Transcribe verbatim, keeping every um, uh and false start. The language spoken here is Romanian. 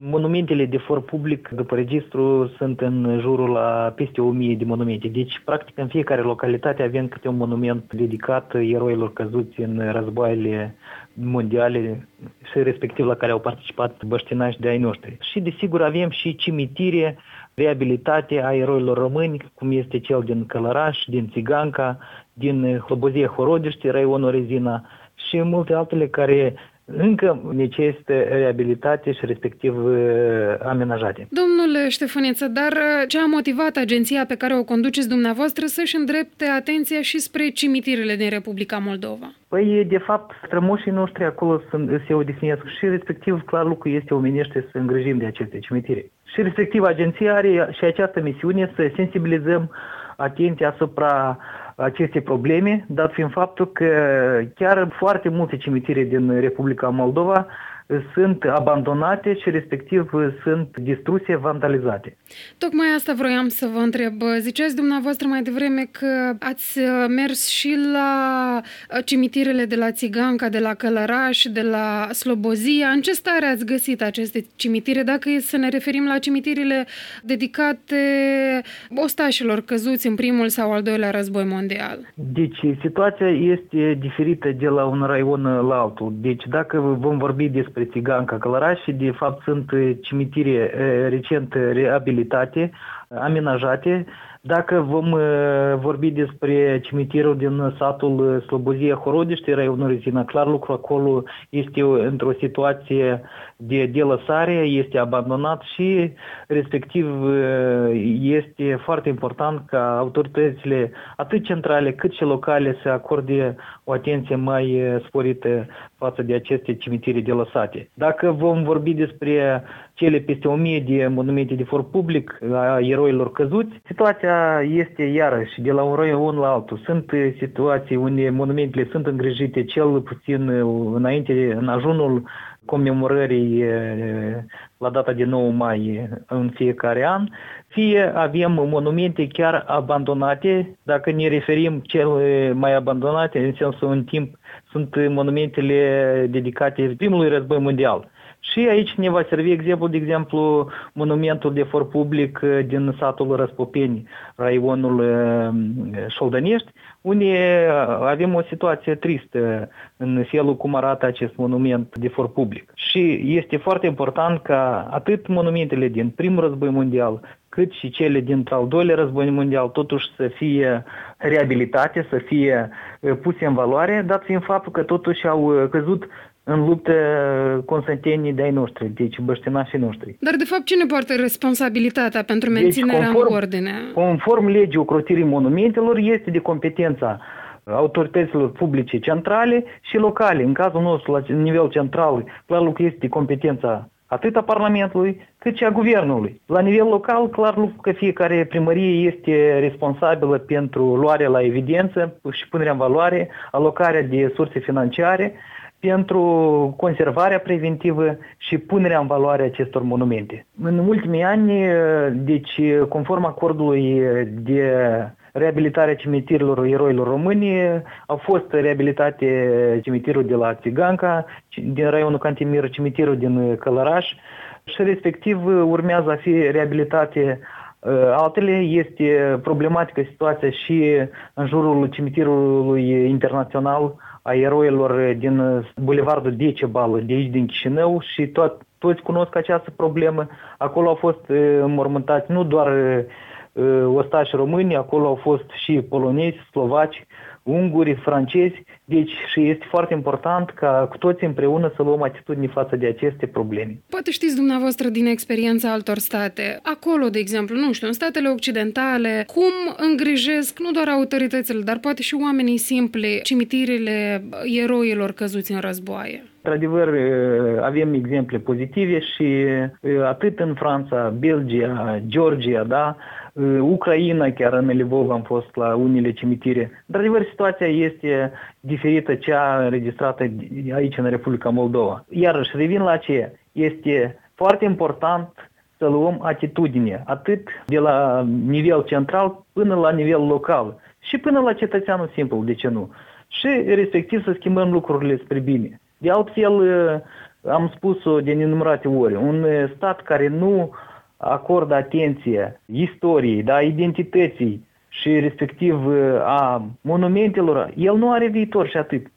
Monumentele de for public, după registru, sunt în jurul la peste o mie de monumente. Deci, practic, în fiecare localitate avem câte un monument dedicat eroilor căzuți în războaiele mondiale și respectiv la care au participat băștinași de ai noștri. Și, desigur, avem și cimitire reabilitate a eroilor români, cum este cel din Călăraș, din Țiganca, din Slobozia Horodiște, raionul Rezina și multe altele care încă necesită reabilitate și respectiv amenajate. Domnule Ștefăniță, dar ce a motivat agenția pe care o conduceți dumneavoastră să-și îndrepte atenția și spre cimitirele din Republica Moldova? Păi, de fapt, strămoșii noștri acolo se odihnesc și respectiv, clar, lucru este omenește să îngrijim de aceste cimitire. Și respectiv, agenția are și această misiune să sensibilizăm atenția asupra aceste probleme, dat fiind faptul că chiar foarte multe cimitire din Republica Moldova sunt abandonate și respectiv sunt distruse, vandalizate. Tocmai asta vroiam să vă întreb. Ziceați dumneavoastră mai devreme că ați mers și la cimitirele de la Țiganca, de la Călăraș, de la Slobozia. În ce stare ați găsit aceste cimitire, dacă e să ne referim la cimitirele dedicate ostașilor căzuți în primul sau al doilea război mondial? Deci, situația este diferită de la un raion la altul. Deci, dacă vom vorbi despre Țiganca, Călăraș, de fapt sunt cimitire recent reabilitate, amenajate. Dacă vom vorbi despre cimitirul din satul Slobozia Horodiște, raionul Rezina, clar lucru acolo este într-o situație de delăsare, este abandonat și respectiv este foarte important ca autoritățile atât centrale cât și locale să acorde o atenție mai sporită față de aceste cimitire delăsate. Dacă vom vorbi despre cele peste o mie de monumente de for public a eroilor căzuți, situația este iarăși de la un raion la altul. Sunt situații unde monumentele sunt îngrijite cel puțin înainte, în ajunul comemorării la data de nouă mai în fiecare an, fie avem monumente chiar abandonate, dacă ne referim cele mai abandonate, în sensul în timp, sunt monumentele dedicate primului război mondial. Și aici ne va servi exemplu, de exemplu, monumentul de for public din satul Răspopeni, raionul Șoldănești, unde avem o situație tristă în felul cum arată acest monument de for public. Și este foarte important ca atât monumentele din primul război mondial, cât și cele din al doilea război mondial totuși să fie reabilitate, să fie puse în valoare, dat fiind faptul că totuși au căzut în luptă constantenii de ai noștri, deci băștinașii noștri. Dar de fapt cine poartă responsabilitatea pentru menținerea deci, conform, în ordine? Conform legii ocrotirii monumentelor este de competența autorităților publice centrale și locale. În cazul nostru, la nivel central, clar lucru este de competența atât a Parlamentului, cât și a Guvernului. La nivel local, clar lucru că fiecare primărie este responsabilă pentru luarea la evidență și punerea în valoare, alocarea de surse financiare, pentru conservarea preventivă și punerea în valoare acestor monumente. În ultimii ani, deci, conform acordului de reabilitare a cimitirilor eroilor români, au fost reabilitate cimitirul de la Țiganca, din raionul Cantimir, cimitirul din Călăraș și respectiv urmează a fi reabilitate altele. Este problematică situația și în jurul cimitirului internațional a eroilor din Bulevardul Decebal, de aici din Chișinău, și tot, toți cunosc această problemă. Acolo au fost înmormântați nu doar ostași români, acolo au fost și polonezi, slovaci, unguri, francezi, deci și este foarte important ca cu toți împreună să luăm atitudine față de aceste probleme. Poate știți dumneavoastră din experiența altor state, acolo, de exemplu, nu știu, în statele occidentale, cum îngrijesc nu doar autoritățile, dar poate și oamenii simpli cimitirele eroilor căzuți în războaie? Într-adevăr, avem exemple pozitive și atât în Franța, Belgia, Georgia, da, Ucraina, chiar în Lvov am fost la unele cimitire. Într-adevăr, situația este diferită cea înregistrată aici în Republica Moldova. Iarăși, revin la aceea, este foarte important să luăm atitudine, atât de la nivel central până la nivel local și până la cetățeanul simplu, de ce nu? Și respectiv să schimbăm lucrurile spre bine. De altfel, am spus-o de nenumărate ori, un stat care nu acordă atenție istoriei, da, identității și respectiv a monumentelor, el nu are viitor și atât.